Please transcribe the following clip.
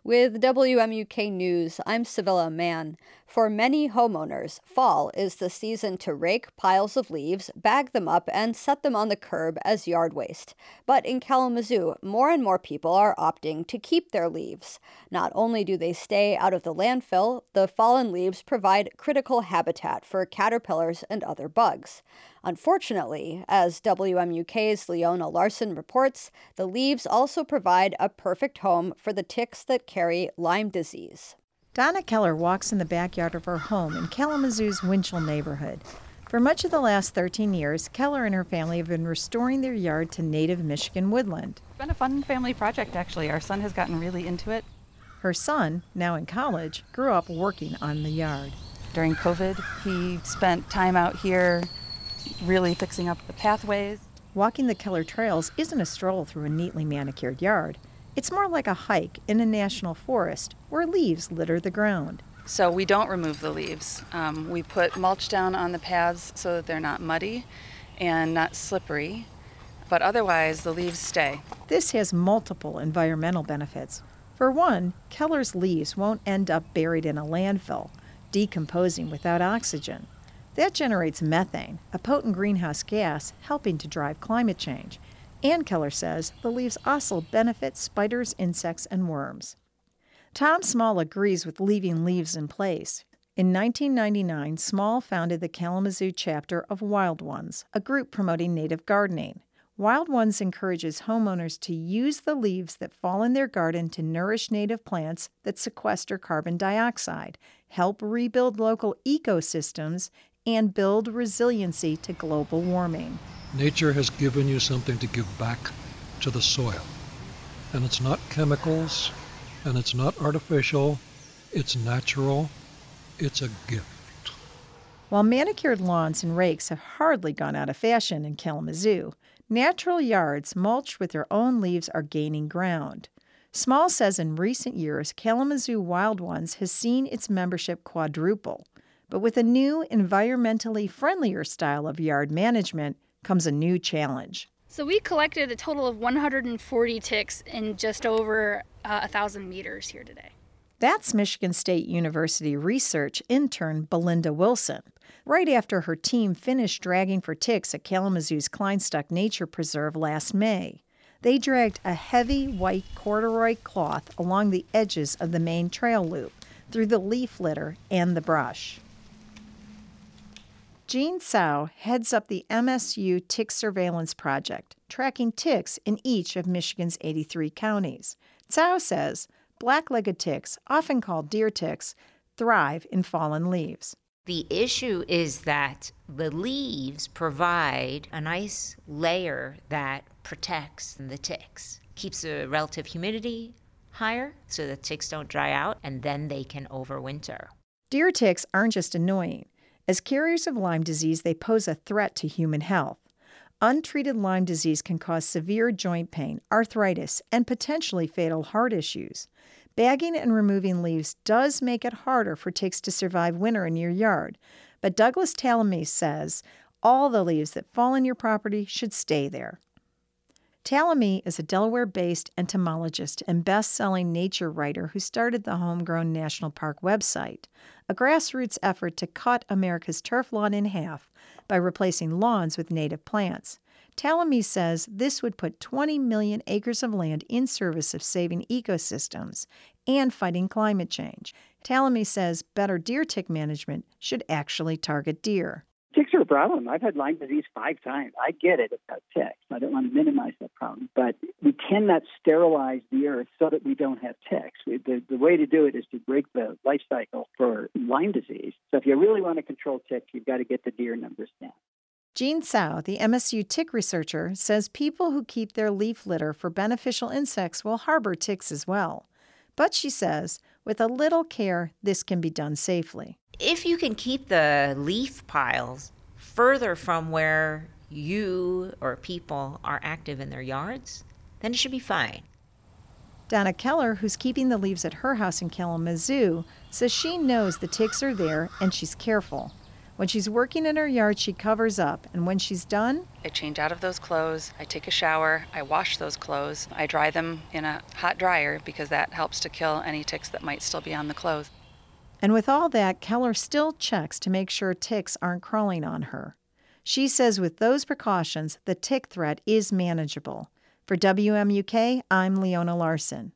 With WMUK News, I'm Sevilla Mann. For many homeowners, fall is the season to rake piles of leaves, bag them up, and set them on the curb as yard waste. But in Kalamazoo, more and more people are opting to keep their leaves. Not only do they stay out of the landfill, the fallen leaves provide critical habitat for caterpillars and other bugs. Unfortunately, as WMUK's Leona Larson reports, the leaves also provide a perfect home for the ticks that carry Lyme disease. Donna Keller walks in the backyard of her home in Kalamazoo's Winchell neighborhood. For much of the last 13 years, Keller and her family have been restoring their yard to native Michigan woodland. It's been a fun family project, actually. Our son has gotten really into it. Her son, now in college, grew up working on the yard. During COVID, he spent time out here really fixing up the pathways. Walking the Keller trails isn't a stroll through a neatly manicured yard. It's more like a hike in a national forest where leaves litter the ground. So we don't remove the leaves. We put mulch down on the paths so that they're not muddy and not slippery, but otherwise the leaves stay. This has multiple environmental benefits. For one, Keller's leaves won't end up buried in a landfill, decomposing without oxygen. That generates methane, a potent greenhouse gas helping to drive climate change. And Keller says the leaves also benefit spiders, insects, and worms. Tom Small agrees with leaving leaves in place. In 1999, Small founded the Kalamazoo chapter of Wild Ones, a group promoting native gardening. Wild Ones encourages homeowners to use the leaves that fall in their garden to nourish native plants that sequester carbon dioxide, help rebuild local ecosystems, and build resiliency to global warming. Nature has given you something to give back to the soil. And it's not chemicals, and it's not artificial, it's natural, it's a gift. While manicured lawns and rakes have hardly gone out of fashion in Kalamazoo, natural yards mulched with their own leaves are gaining ground. Small says in recent years, Kalamazoo Wild Ones has seen its membership quadruple. But with a new, environmentally friendlier style of yard management comes a new challenge. So we collected a total of 140 ticks in just over 1,000 meters here today. That's Michigan State University research intern Belinda Wilson. Right after her team finished dragging for ticks at Kalamazoo's Kleinstock Nature Preserve last May, they dragged a heavy white corduroy cloth along the edges of the main trail loop, through the leaf litter and the brush. Jean Tsao heads up the MSU Tick Surveillance Project, tracking ticks in each of Michigan's 83 counties. Tsao says black-legged ticks, often called deer ticks, thrive in fallen leaves. The issue is that the leaves provide a nice layer that protects the ticks, keeps the relative humidity higher so the ticks don't dry out, and then they can overwinter. Deer ticks aren't just annoying. As carriers of Lyme disease, they pose a threat to human health. Untreated Lyme disease can cause severe joint pain, arthritis, and potentially fatal heart issues. Bagging and removing leaves does make it harder for ticks to survive winter in your yard, but Douglas Talamy says all the leaves that fall on your property should stay there. Talamy is a Delaware-based entomologist and best-selling nature writer who started the Homegrown National Park website, a grassroots effort to cut America's turf lawn in half by replacing lawns with native plants. Talamy says this would put 20 million acres of land in service of saving ecosystems and fighting climate change. Talamy says better deer tick management should actually target deer. Ticks are a problem. I've had Lyme disease 5 times. I get it about ticks. I don't want to minimize that problem. But we cannot sterilize the earth so that we don't have ticks. The way to do it is to break the life cycle for Lyme disease. So if you really want to control ticks, you've got to get the deer numbers down. Jean Tsao, the MSU tick researcher, says people who keep their leaf litter for beneficial insects will harbor ticks as well. But she says, with a little care, this can be done safely. If you can keep the leaf piles further from where you or people are active in their yards, then it should be fine. Donna Keller, who's keeping the leaves at her house in Kalamazoo, says she knows the ticks are there and she's careful. When she's working in her yard, she covers up, and when she's done, I change out of those clothes, I take a shower, I wash those clothes, I dry them in a hot dryer because that helps to kill any ticks that might still be on the clothes. and with all that, Keller still checks to make sure ticks aren't crawling on her. She says with those precautions, the tick threat is manageable. For WMUK, I'm Leona Larson.